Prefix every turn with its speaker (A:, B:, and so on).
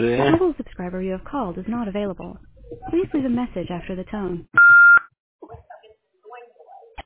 A: sé.
B: The mobile subscriber you have called is not available. Please leave a message after the tone.